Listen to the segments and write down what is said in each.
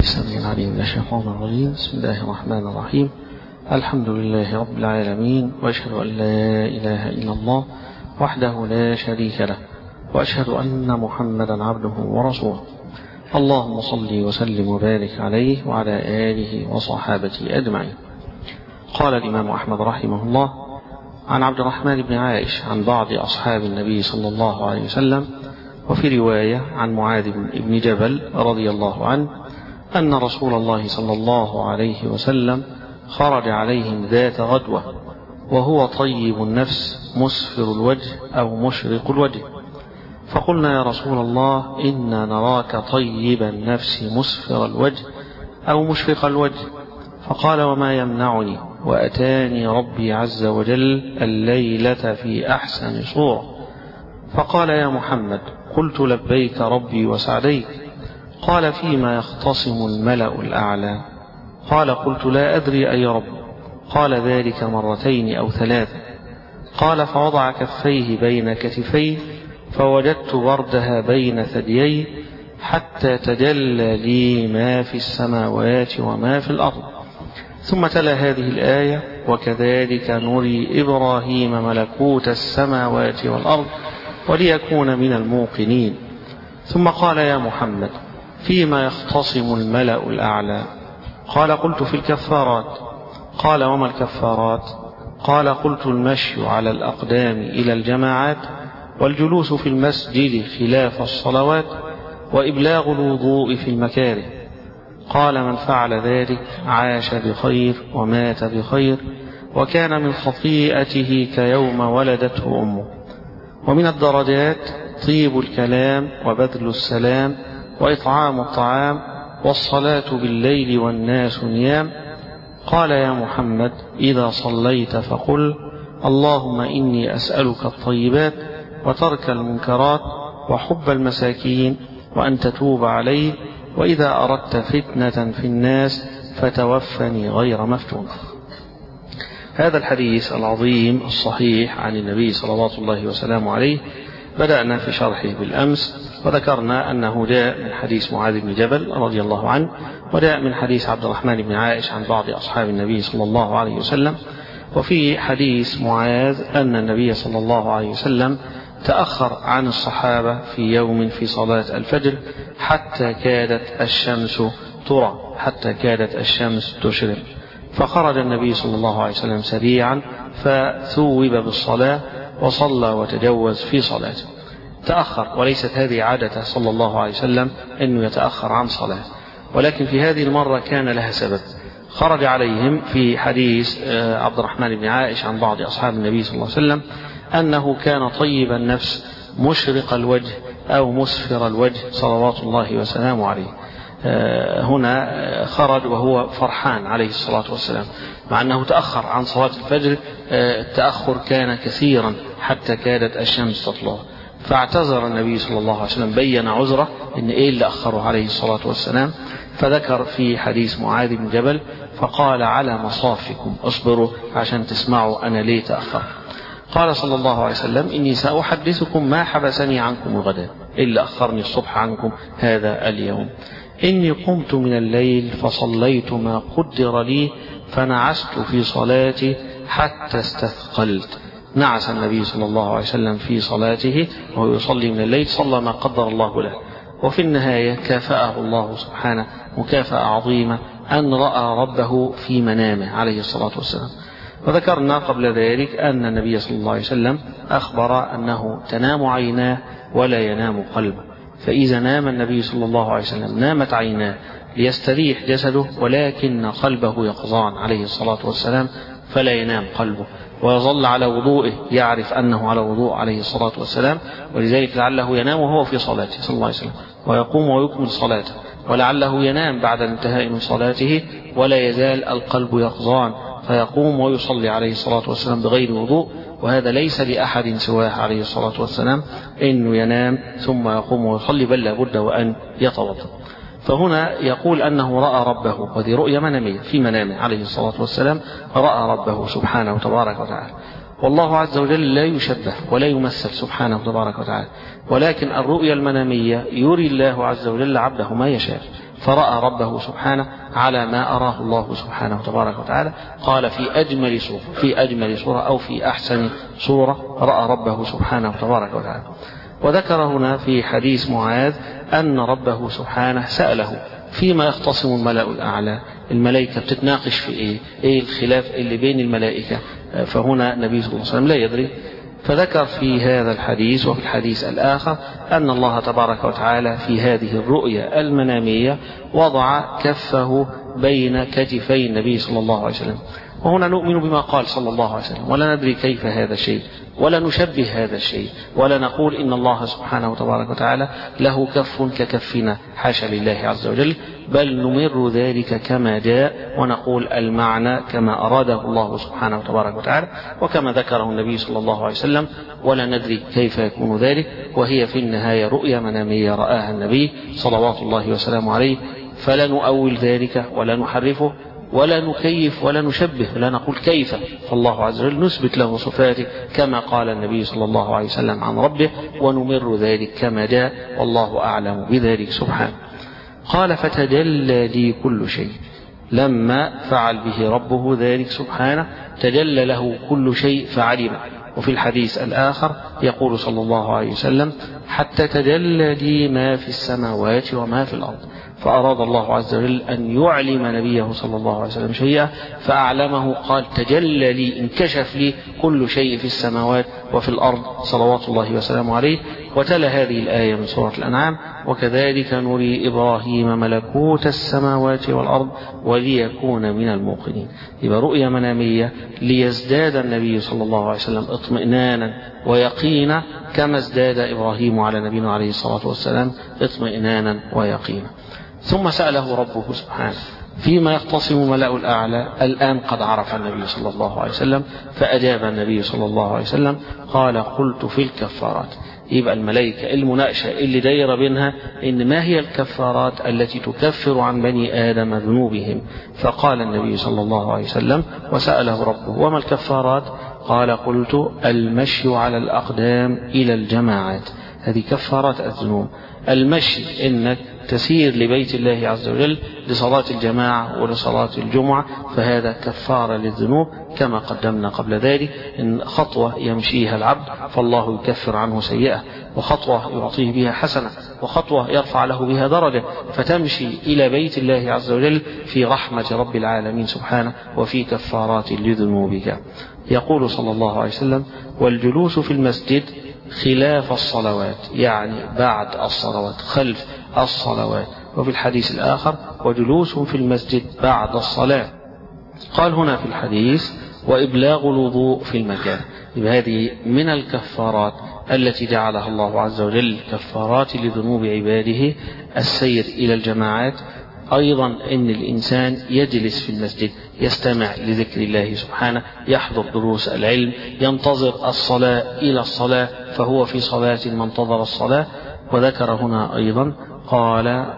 السميع العليم من الشيطان الرجيم. بسم الله الرحمن الرحيم. الحمد لله رب العالمين، وأشهد أن لا إله إلا الله وحده لا شريك له، وأشهد أن محمدا عبده ورسوله. اللهم صل وسلم وبارك عليه وعلى آله وصحابته أجمعين. قال الإمام أحمد رحمه الله: عن عبد الرحمن بن عائش عن بعض أصحاب النبي صلى الله عليه وسلم، وفي رواية عن معاذ بن جبل رضي الله عنه أن رسول الله صلى الله عليه وسلم خرج عليهم ذات غدوة وهو طيب النفس مسفر الوجه أو مشرق الوجه، فقلنا: يا رسول الله، إنا نراك طيب النفس مسفر الوجه أو مشرق الوجه. فقال: وما يمنعني، وأتاني ربي عز وجل الليلة في أحسن صورة. فقال: يا محمد، قلت: لبيك ربي وسعديك. قال: فيما يختصم الملأ الأعلى؟ قال: قلت: لا أدري أي رب. قال: ذلك مرتين أو ثلاثة. قال: فوضع كفيه بين كتفيه فوجدت بردها بين ثدييه حتى تجلى لي ما في السماوات وما في الأرض. ثم تلا هذه الآية: وكذلك نري إبراهيم ملكوت السماوات والأرض وليكون من الموقنين. ثم قال: يا محمد، فيما يختصم الملأ الأعلى؟ قال: قلت: في الكفارات. قال: وما الكفارات؟ قال: قلت: المشي على الأقدام إلى الجماعات، والجلوس في المسجد خلاف الصلوات، وإبلاغ الوضوء في المكاره. قال: من فعل ذلك عاش بخير ومات بخير، وكان من خطيئته كيوم ولدته أمه. ومن الدرجات طيب الكلام وبذل السلام وإطعام الطعام والصلاة بالليل والناس نيام. قال: يا محمد، إذا صليت فقل: اللهم إني أسألك الطيبات وترك المنكرات وحب المساكين وأن تتوب علي، وإذا أردت فتنة في الناس فتوفني غير مفتون. هذا الحديث العظيم الصحيح عن النبي صلوات الله وسلامه عليه بدأنا في شرحه بالأمس، وذكرنا أنه جاء من حديث معاذ بن جبل رضي الله عنه، وجاء من حديث عبد الرحمن بن عائش عن بعض أصحاب النبي صلى الله عليه وسلم. وفي حديث معاذ أن النبي صلى الله عليه وسلم تأخر عن الصحابة في يوم في صلاة الفجر حتى كادت الشمس ترى، حتى كادت الشمس تشرق، فخرج النبي صلى الله عليه وسلم سريعا فثوب بالصلاة وصلى وتجوز في صلاته. تأخر، وليست هذه عادة صلى الله عليه وسلم أنه يتأخر عن صلاة، ولكن في هذه المرة كان لها سبب. خرج عليهم في حديث عبد الرحمن بن عائش عن بعض أصحاب النبي صلى الله عليه وسلم أنه كان طيب النفس مشرق الوجه أو مسفر الوجه صلوات الله وسلامه عليه. هنا خرج وهو فرحان عليه الصلاة والسلام، مع أنه تأخر عن صلاة الفجر. التأخر كان كثيرا حتى كادت الشمس تطلع، فاعتذر النبي صلى الله عليه وسلم، بين عذره إن إيه اللي أخره عليه الصلاة والسلام. فذكر في حديث معاذ بن جبل فقال: على مصافكم اصبروا عشان تسمعوا أنا ليه تأخر. قال صلى الله عليه وسلم: إني سأحدثكم ما حبسني عنكم الغداء، إلا أخرني الصبح عنكم هذا اليوم. إني قمت من الليل فصليت ما قدر لي فنعست في صلاتي حتى استثقلت. نعس النبي صلى الله عليه وسلم في صلاته وهو يصلي من الليل، صلى ما قدر الله له، وفي النهاية كافأه الله سبحانه مكافأة عظيمة أن رأى ربه في منامه عليه الصلاة والسلام. وذكرنا قبل ذلك أن النبي صلى الله عليه وسلم أخبر أنه تنام عيناه ولا ينام قلبه، فإذا نام النبي صلى الله عليه وسلم نامت عيناه ليستريح جسده، ولكن قلبه يقظان عليه الصلاة والسلام فلا ينام قلبه، ويظل على وضوئه، يعرف أنه على وضوء عليه الصلاة والسلام، ولذلك لعله ينام وهو في صلاته صلى الله عليه وسلم ويقوم ويكمل صلاته، ولعله ينام بعد الانتهاء من صلاته ولا يزال القلب يقظان فيقوم ويصلي عليه الصلاة والسلام بغير وضوء. وهذا ليس لأحد سواه عليه الصلاة والسلام إنه ينام ثم يقوم ويصلي، بل لابد وأن يتوضأ. فهنا يقول أنه رأى ربه، وهذه رؤيا منامية، في منامه عليه الصلاة والسلام رأى ربه سبحانه تبارك وتعالى. والله عز وجل لا يشبه ولا يمثل سبحانه تبارك وتعالى، ولكن الرؤيا المنامية يري الله عز وجل عبده ما يشاء، فرأى ربه سبحانه على ما أراه الله سبحانه تبارك وتعالى. قال في أجمل صورة أو في أحسن صورة رأى ربه سبحانه تبارك وتعالى. وذكر هنا في حديث معاذ أن ربه سبحانه سأله فيما يختصم الملأ الأعلى، الملائكة بتتناقش في إيه الخلاف اللي بين الملائكة، فهنا النبي صلى الله عليه وسلم لا يدري. فذكر في هذا الحديث وفي الحديث الآخر أن الله تبارك وتعالى في هذه الرؤيا المنامية وضع كفه بين كتفي النبي صلى الله عليه وسلم. وهنا نؤمن بما قال صلى الله عليه وسلم، ولا ندري كيف هذا الشيء، ولا نشبه هذا الشيء، ولا نقول إن الله سبحانه وتبارك وتعالى له كف ككفنا، حاشا لله عز وجل، بل نمر ذلك كما جاء ونقول المعنى كما أراده الله سبحانه وتبارك وتعالى وكما ذكره النبي صلى الله عليه وسلم، ولا ندري كيف يكون ذلك. وهي في النهاية رؤيا منامية رآها النبي صلوات الله وسلامه عليه، فلا نؤول ذلك ولا نحرفه ولا نكيف ولا نشبه ولا نقول كيف، فالله عز وجل نثبت له صفاته كما قال النبي صلى الله عليه وسلم عن ربه، ونمر ذلك كما جاء والله أعلم بذلك سبحانه. قال فتجلى لي كل شيء، لما فعل به ربه ذلك سبحانه تجلى له كل شيء فعلم. وفي الحديث الآخر يقول صلى الله عليه وسلم حتى تجلى لي ما في السماوات وما في الأرض. فأراد الله عز وجل أن يعلم نبيه صلى الله عليه وسلم شيئا فأعلمه، قال تجلى لي، انكشف لي كل شيء في السماوات وفي الأرض صلوات الله وسلامه عليه. وتلا هذه الآية من سورة الأنعام وكذلك نري إبراهيم ملكوت السماوات والأرض وليكون من الموقنين. يبقى رؤيا منامية ليزداد النبي صلى الله عليه وسلم اطمئنانا ويقينا كما ازداد إبراهيم على نبينا عليه الصلاة والسلام اطمئنانا ويقينا. ثم سأله ربه سبحانه فيما يختصم ملأ الأعلى. الآن قد عرف النبي صلى الله عليه وسلم فأجاب النبي صلى الله عليه وسلم قال قلت في الكفارات. يبقى الملائكة المناقشة اللي دايرة بينها إن ما هي الكفارات التي تكفر عن بني آدم ذنوبهم. فقال النبي صلى الله عليه وسلم وسأله ربه وما الكفارات؟ قال قلت المشي على الأقدام إلى الجماعات، هذه كفارات الذنوب. المشي إنك تسير لبيت الله عز وجل لصلاة الجماعة ولصلاة الجمعة، فهذا كفارة للذنوب كما قدمنا قبل ذلك. إن خطوة يمشيها العبد فالله يكفر عنه سيئة، وخطوة يعطيه بها حسنة، وخطوة يرفع له بها درجة، فتمشي إلى بيت الله عز وجل في رحمة رب العالمين سبحانه وفي كفارات لذنوبك. يقول صلى الله عليه وسلم والجلوس في المسجد خلاف الصلوات، يعني بعد الصلوات، خلف الصلوات. وفي الحديث الآخر وجلوس في المسجد بعد الصلاة. قال هنا في الحديث وإبلاغ الوضوء في المكان. هذه من الكفارات التي جعلها الله عز وجل كفارات لذنوب عباده السير إلى الجماعات. أيضا إن الإنسان يجلس في المسجد يستمع لذكر الله سبحانه، يحضر دروس العلم، ينتظر الصلاة إلى الصلاة فهو في صلاة ما انتظر الصلاة. وذكر هنا أيضا قال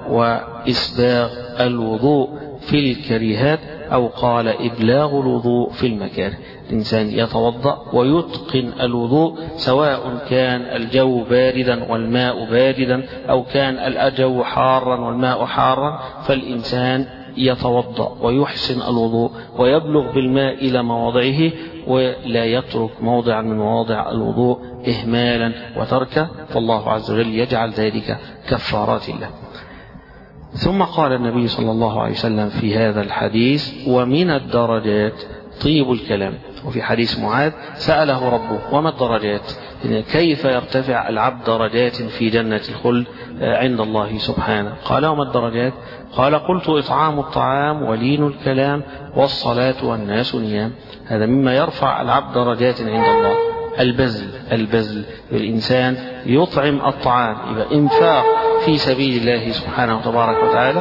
وإسباغ الوضوء في الكريهات، أو قال إبلاغ الوضوء في المكاره. الإنسان يتوضأ ويتقن الوضوء سواء كان الجو باردا والماء باردا أو كان الجو حارا والماء حارا، فالإنسان يتوضأ ويحسن الوضوء ويبلغ بالماء إلى مواضعه ولا يترك موضعا من مواضع الوضوء إهمالا وتركا، فالله عز وجل يجعل ذلك كفارات له. ثم قال النبي صلى الله عليه وسلم في هذا الحديث ومن الدرجات طيب الكلام. وفي حديث معاذ سأله ربه وما الدرجات، كيف يرتفع العبد درجات في جنة الخلد عند الله سبحانه؟ قال وما الدرجات؟ قال قلت إطعام الطعام ولين الكلام والصلاة والناس نيام. هذا مما يرفع العبد درجات عند الله. البذل الإنسان يطعم الطعام، يبقى إنفاق في سبيل الله سبحانه وتبارك وتعالى،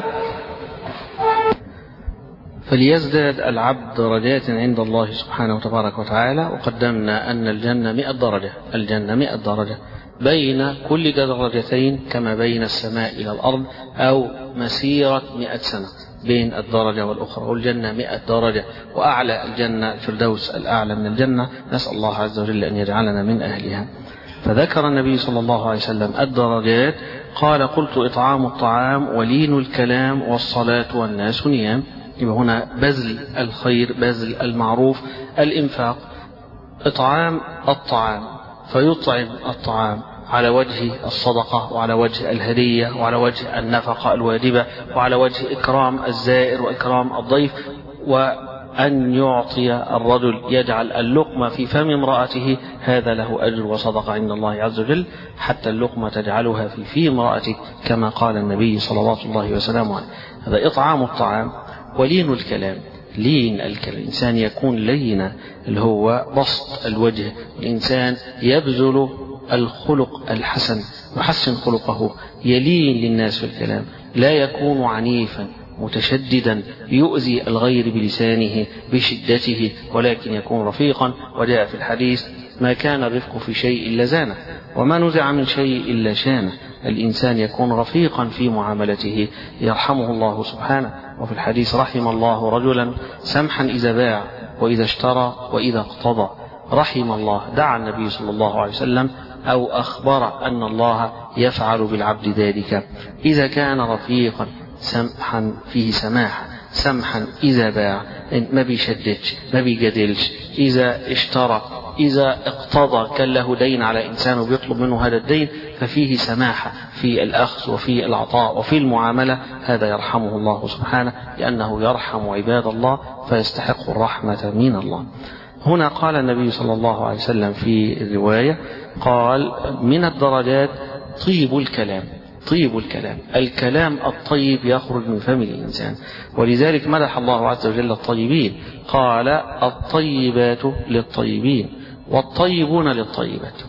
فليزداد العبد درجات عند الله سبحانه وتبارك وتعالى. وقدمنا أن الجنة 100 درجة، الجنة 100 درجة، بين كل درجتين كما بين السماء إلى الأرض أو مسيرة 100 سنة بين الدرجة والأخرى. والجنة 100 درجة، وأعلى الجنة الفردوس الأعلى من الجنة، نسأل الله عز وجل أن يجعلنا من أهلها. فذكر النبي صلى الله عليه وسلم الدرجات، قال قلت إطعام الطعام ولين الكلام والصلاة والناس نيام. يبقى هنا بذل الخير، بذل المعروف، الإنفاق. إطعام الطعام، فيطعم الطعام على وجه الصدقة وعلى وجه الهدية وعلى وجه النفقة الواجبة وعلى وجه إكرام الزائر وإكرام الضيف، وأن يعطي الرجل يجعل اللقمة في فم امرأته، هذا له أجر وصدقة عند الله عز وجل، حتى اللقمة تجعلها في امرأتك كما قال النبي صلوات الله وسلامه عليه. هذا إطعام الطعام. ولين الكلام، لين الكلام، الإنسان يكون لينا، اللي هو بسط الوجه، الإنسان يبذل الخلق الحسن، يحسن خلقه، يلين للناس في الكلام، لا يكون عنيفا متشددا يؤذي الغير بلسانه بشدته، ولكن يكون رفيقا. وجاء في الحديث: ما كان الرفق في شيء إلا زانه، وما نزع من شيء إلا شانه. الإنسان يكون رفيقا في معاملته يرحمه الله سبحانه. وفي الحديث: رحم الله رجلا سمحا إذا باع وإذا اشترى وإذا اقتضى. رحم الله، دعا النبي صلى الله عليه وسلم أو أخبر أن الله يفعل بالعبد ذلك إذا كان رفيقا سمحا، فيه سماحة، سمحا إذا باع، ما بيشددش ما بيجادلش، إذا اشترى، إذا اقتضى، كان له دين على إنسان وبيطلب منه هذا الدين، ففيه سماحة في الأخذ وفي العطاء وفي المعاملة. هذا يرحمه الله سبحانه، لأنه يرحم عباد الله فيستحق الرحمة من الله. هنا قال النبي صلى الله عليه وسلم في الرواية، قال: من الدرجات طيب الكلام. طيب الكلام، الكلام الطيب يخرج من فم الإنسان، ولذلك مدح الله عز وجل الطيبين، قال: الطيبات للطيبين والطيبون للطيبات.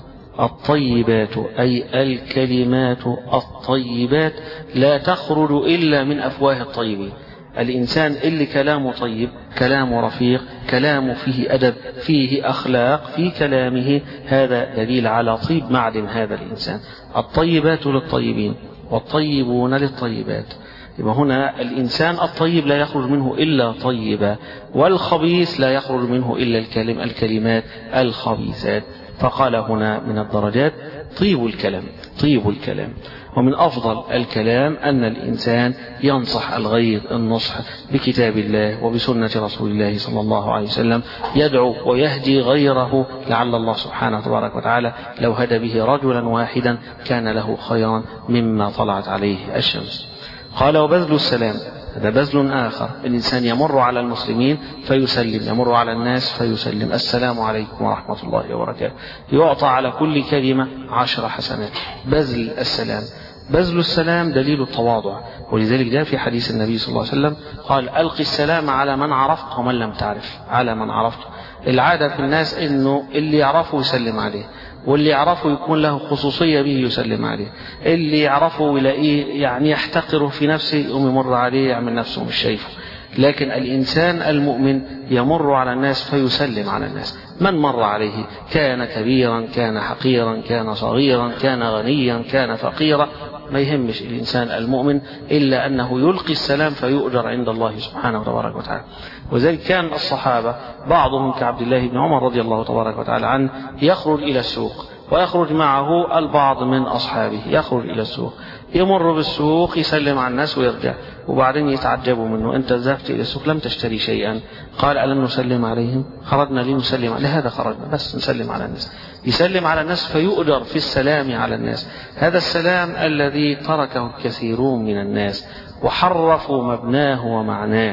الطيبات أي الكلمات الطيبات لا تخرج إلا من أفواه الطيبين. الإنسان اللي كلامه طيب، كلامه رفيق، كلامه فيه أدب، فيه أخلاق في كلامه، هذا دليل على طيب معدن هذا الإنسان. الطيبات للطيبين والطيبون للطيبات. يبقى هنا الإنسان الطيب لا يخرج منه إلا طيبا، والخبيث لا يخرج منه إلا الكلمات الخبيثات. فقال هنا من الدرجات طيب الكلام. طيب الكلام، ومن أفضل الكلام أن الإنسان ينصح الغير النصح بكتاب الله وبسنة رسول الله صلى الله عليه وسلم، يدعو ويهدي غيره، لعل الله سبحانه تبارك وتعالى لو هدى به رجلا واحدا كان له خيرا مما طلعت عليه الشمس. قال: وبذل السلام، هذا بذل آخر. الإنسان يمر على المسلمين فيسلم، يمر على الناس فيسلم: السلام عليكم ورحمة الله وبركاته، يعطى على كل كلمة 10 حسنات. بذل السلام. بذل السلام دليل التواضع، ولذلك جاء في حديث النبي صلى الله عليه وسلم قال: ألقي السلام على من عرفت ومن لم تعرف. على من عرفت، العادة في الناس إنه اللي يعرفه يسلم عليه، واللي يعرفه يكون له خصوصية به يسلم عليه، اللي يعرفه ويلاقيه يعني يحتقره في نفسه يقوم يمر عليه يعمل نفسه مش شايفه. لكن الإنسان المؤمن يمر على الناس فيسلم على الناس، من مر عليه، كان كبيرا كان حقيرا كان صغيرا كان غنيا كان فقيرا، ما يهمش الإنسان المؤمن إلا أنه يلقي السلام فيؤجر عند الله سبحانه تبارك وتعالى. وذلك كان الصحابة بعضهم كعبد الله بن عمر رضي الله تبارك وتعالى عنه يخرج إلى السوق، ويخرج معه البعض من أصحابه، يخرج إلى السوق، يمر بالسوق يسلم على الناس ويرجع، وبعدين يتعجبوا منه: أنت ذهبت إلى السوق لم تشتري شيئا. قال: ألم نسلم عليهم؟ خرجنا لنسلم، لهذا خرجنا، بس نسلم على الناس. يسلم على الناس فيؤجر في السلام على الناس. هذا السلام الذي تركه الكثيرون من الناس وحرفوا مبناه ومعناه.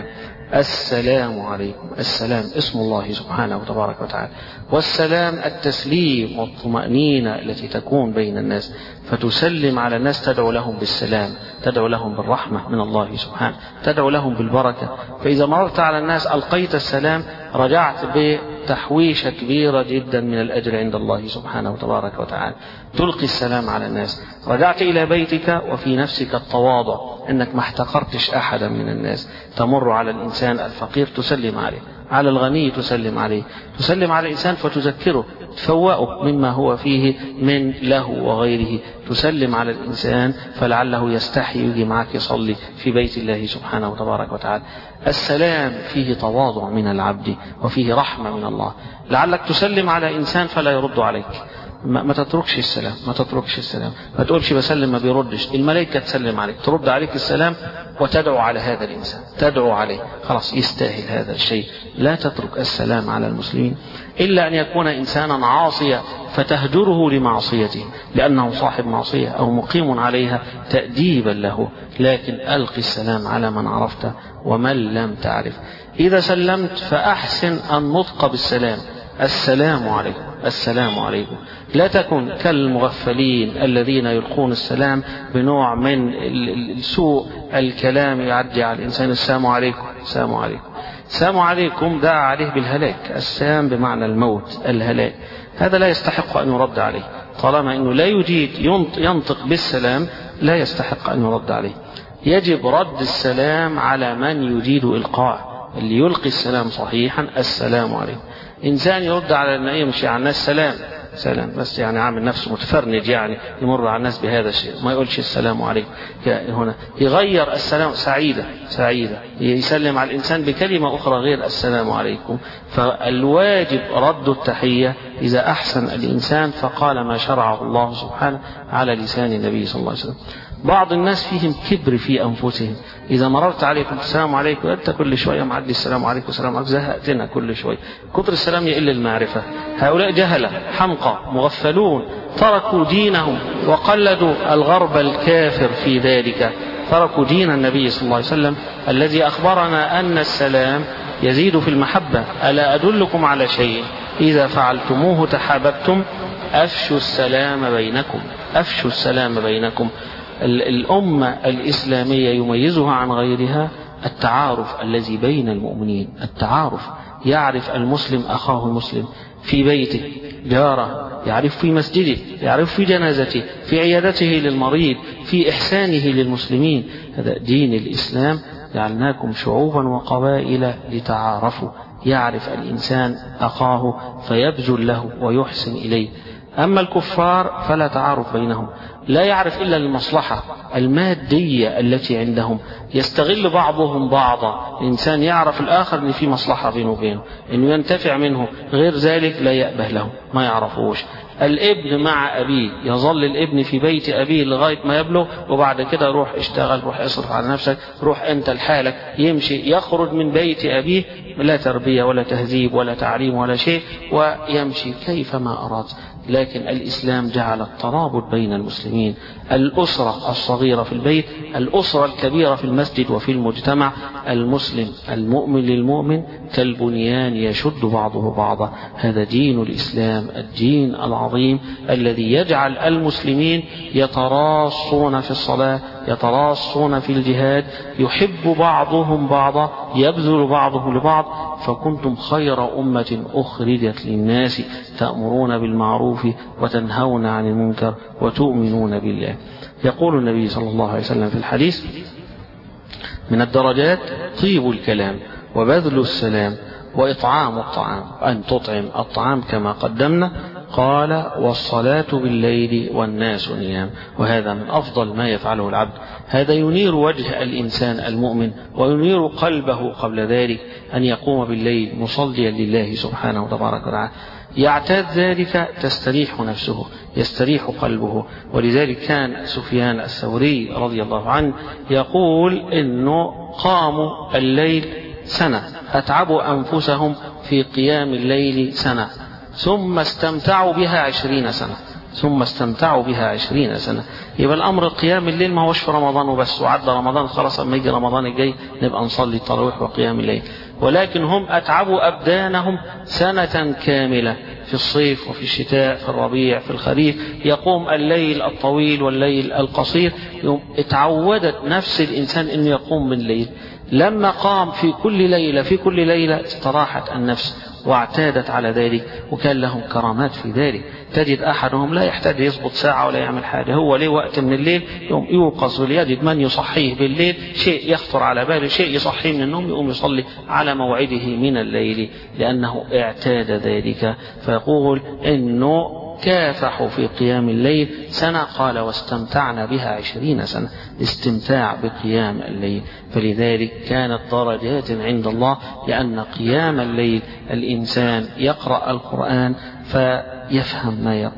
السلام عليكم، السلام اسم الله سبحانه وتبارك وتعالى، والسلام التسليم والطمأنينة التي تكون بين الناس، فتسلم على الناس، تدعو لهم بالسلام، تدعو لهم بالرحمة من الله سبحانه، تدعو لهم بالبركة. فإذا مررت على الناس ألقيت السلام، رجعت بتحويشة كبيرة جدا من الأجر عند الله سبحانه وتبارك وتعالى. تلقي السلام على الناس، رجعت إلى بيتك وفي نفسك التواضع، أنك ما احتقرتش أحدا من الناس، تمر على الإنسان الفقير تسلم عليه، على الغني تسلم عليه، تسلم على الإنسان فتذكره، تفوأه مما هو فيه من له وغيره، تسلم على الإنسان فلعله يستحي يجي معك يصلي في بيت الله سبحانه وتبارك وتعالى. السلام فيه تواضع من العبد وفيه رحمة من الله. لعلك تسلم على إنسان فلا يرد عليك، ما تتركش السلام، ما تتركش السلام، ما تقولش بسلم ما بيردش، الملائكة تسلم عليك، ترد عليك السلام وتدعو على هذا الإنسان، تدعو عليه، خلاص يستاهل هذا الشيء. لا تترك السلام على المسلمين إلا أن يكون إنسانا عاصيا فتهجره لمعصيته لأنه صاحب معصية أو مقيم عليها تأديبا له، لكن ألقي السلام على من عرفته ومن لم تعرف. إذا سلمت فأحسن النطق بالسلام، السلام عليكم، السلام عليكم. لا تكن كالمغفلين الذين يلقون السلام بنوع من سوء الكلام، يعدي على الإنسان السلام عليكم، السلام عليكم، السلام عليكم، دعا عليه بالهلاك. السلام بمعنى الموت، الهلاك، هذا لا يستحق أن يرد عليه، طالما أنه لا يجيد ينطق بالسلام لا يستحق أن يرد عليه. يجب رد السلام على من يجيد إلقاء، اللي يلقي السلام صحيحا، السلام عليكم. إنسان يرد على أن يمشي على الناس سلام سلام بس، يعني عامل نفسه متفرنج، يعني يمر على الناس بهذا الشيء، ما يقولش السلام عليكم. هنا يغير السلام سعيدة سعيدة، يسلم على الإنسان بكلمة أخرى غير السلام عليكم. فالواجب رد التحية إذا أحسن الإنسان فقال ما شرعه الله سبحانه على لسان النبي صلى الله عليه وسلم. بعض الناس فيهم كبر في أنفسهم، إذا مررت عليكم السلام عليكم، أنت كل شوية معدي السلام عليكم السلام عليكم، زهقتنا كل شوية، كتر السلام يقل المعرفة. هؤلاء جهلة حمقى مغفلون تركوا دينهم وقلدوا الغرب الكافر في ذلك، تركوا دين النبي صلى الله عليه وسلم الذي أخبرنا أن السلام يزيد في المحبة. ألا أدلكم على شيء إذا فعلتموه تحاببتم؟ أفشوا السلام بينكم، أفشوا السلام بينكم. الأمة الإسلامية يميزها عن غيرها التعارف الذي بين المؤمنين، التعارف، يعرف المسلم أخاه المسلم في بيته، جاره، يعرف في مسجده، يعرف في جنازته، في عيادته للمريض، في إحسانه للمسلمين. هذا دين الإسلام، جعلناكم شعوبا وقبائل لتعارفوا، يعرف الإنسان أخاه فيبذل له ويحسن إليه. أما الكفار فلا تعارف بينهم، لا يعرف إلا المصلحة المادية التي عندهم، يستغل بعضهم بعضا. الإنسان يعرف الآخر أن في مصلحة بينه وبينه، أنه ينتفع منه، غير ذلك لا يأبه له، ما يعرفوش. الابن مع أبيه، يظل الابن في بيت أبيه لغاية ما يبلغ، وبعد كده روح اشتغل، روح اصرف على نفسك، روح أنت لحالك، يمشي يخرج من بيت أبيه لا تربية ولا تهذيب ولا تعليم ولا شيء، ويمشي كيفما أراد. لكن الإسلام جعل الترابط بين المسلمين، الأسرة الصغيرة في البيت، الأسرة الكبيرة في المسجد وفي المجتمع. المسلم المؤمن للمؤمن كالبنيان يشد بعضه بعضا. هذا دين الإسلام، الدين العظيم الذي يجعل المسلمين يتراصون في الصلاة، يتراصون في الجهاد، يحب بعضهم بعضا، يبذل بعضهم لبعض. فكنتم خير أمة أخرجت للناس تأمرون بالمعروف وتنهون عن المنكر وتؤمنون بالله. يقول النبي صلى الله عليه وسلم في الحديث: من الدرجات طيب الكلام وبذل السلام وإطعام الطعام، أن تطعم الطعام كما قدمنا. قال: والصلاة بالليل والناس نيام. وهذا من أفضل ما يفعله العبد، هذا ينير وجه الإنسان المؤمن وينير قلبه قبل ذلك، أن يقوم بالليل مصليا لله سبحانه وتبارك وتعالى. يعتاد ذلك تستريح نفسه، يستريح قلبه. ولذلك كان سفيان الثوري رضي الله عنه يقول إنه قاموا الليل سنة، أتعبوا أنفسهم في قيام الليل سنة، ثم استمتعوا بها 20 سنة، ثم استمتعوا بها 20 سنة. يبقى الأمر قيام الليل ما هوش في رمضان وبس، وعد رمضان خلاص، أما يجي رمضان الجاي نبقى نصلي التراويح وقيام الليل. ولكن هم أتعبوا أبدانهم سنة كاملة، في الصيف وفي الشتاء، في الربيع، في الخريف، يقوم الليل الطويل والليل القصير. اتعودت نفس الإنسان أنه يقوم بالليل، لما قام في كل ليلة في كل ليلة استراحت النفس واعتادت على ذلك، وكان لهم كرامات في ذلك. تجد أحدهم لا يحتاج يضبط ساعة ولا يعمل حاجة، هو ليه وقت من الليل يوم يوقظ وليجد من يصحيه بالليل، شيء يخطر على باله، شيء يصحيه من النوم، يقوم يصلي على موعده من الليل لأنه اعتاد ذلك. فيقول إنه كافحوا في قيام الليل سنة، قال: واستمتعنا بها 20 سنة، استمتاع بقيام الليل. فلذلك كانت درجات عند الله، لأن قيام الليل الإنسان يقرأ القرآن فيفهم ما يقول،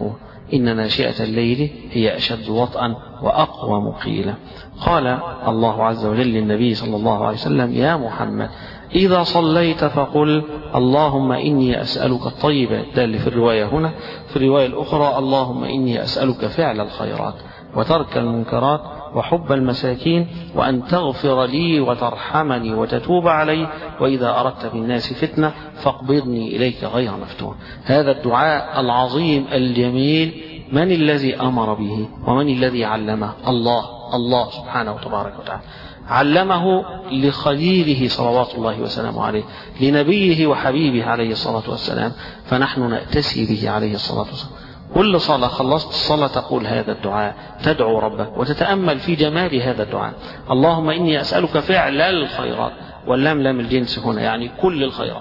إن ناشئة الليل هي أشد وطئا وأقوى مقيلا. قال الله عز وجل للنبي صلى الله عليه وسلم: يا محمد إذا صليت فقل اللهم إني أسألك الطيبات. ده اللي في الرواية هنا. في الرواية الأخرى: اللهم إني أسألك فعل الخيرات وترك المنكرات وحب المساكين وأن تغفر لي وترحمني وتتوب علي وإذا أردت بالناس فتنة فاقبضني إليك غير مفتون. هذا الدعاء العظيم الجميل من الذي أمر به ومن الذي علمه؟ الله سبحانه وتبارك وتعالى علمه لخليله صلوات الله وسلامه عليه، لنبيه وحبيبه عليه الصلاة والسلام، فنحن نأتسي به عليه الصلاة والسلام. كل صلاة خلصت الصلاة تقول هذا الدعاء، تدعو ربك وتتأمل في جمال هذا الدعاء. اللهم إني أسألك فعل الخيرات، واللام لام الجنس هنا يعني كل الخيرات،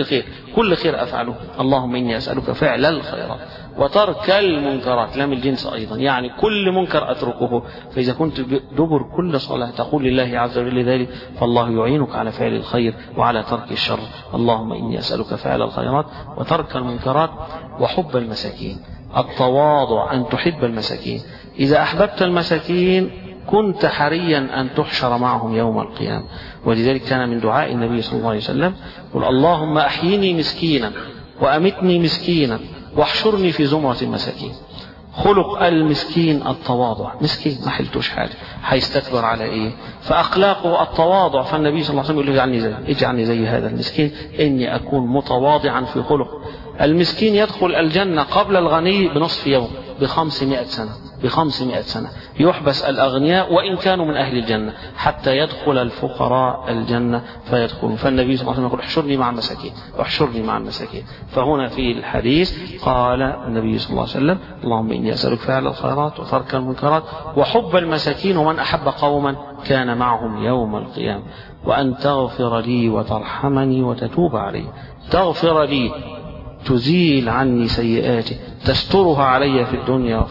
كل خير أفعله. اللهم إني أسألك فعل الخيرات وترك المنكرات، لام الجنس أيضا يعني كل منكر أتركه. فإذا كنت دبر كل صلاة تقول لله عز وجل ذلك فالله يعينك على فعل الخير وعلى ترك الشر. اللهم إني أسألك فعل الخيرات وترك المنكرات وحب المساكين، التواضع، أن تحب المساكين. إذا أحببت المساكين كنت حريا أن تحشر معهم يوم القيامة. ولذلك كان من دعاء النبي صلى الله عليه وسلم: قل اللهم أحيني مسكينا وأمتني مسكينا واحشرني في زمرة المساكين. خلق المسكين التواضع، مسكين ما حلتوش حاجة، هيستكبر على ايه؟ فأخلاقه التواضع. فالنبي صلى الله عليه وسلم يقول: اجعلني زي هذا المسكين إني أكون متواضعا في خلق. المسكين يدخل الجنة قبل الغني بنصف يوم، ب500 سنة، ب500 سنة يحبس الأغنياء وإن كانوا من أهل الجنة حتى يدخل الفقراء الجنة فيدخلون. فالنبي صلى الله عليه وسلم يقول: احشرني مع المساكين، احشرني مع المساكين. فهنا في الحديث قال النبي صلى الله عليه وسلم: اللهم إني أسألك فعل الخيرات وترك المنكرات وحب المساكين ومن أحب قوما كان معهم يوم القيامة، وأن تغفر لي وترحمني وتتوب علي. تغفر لي، تزيل عني سيئاتي، تسترها علي في الدنيا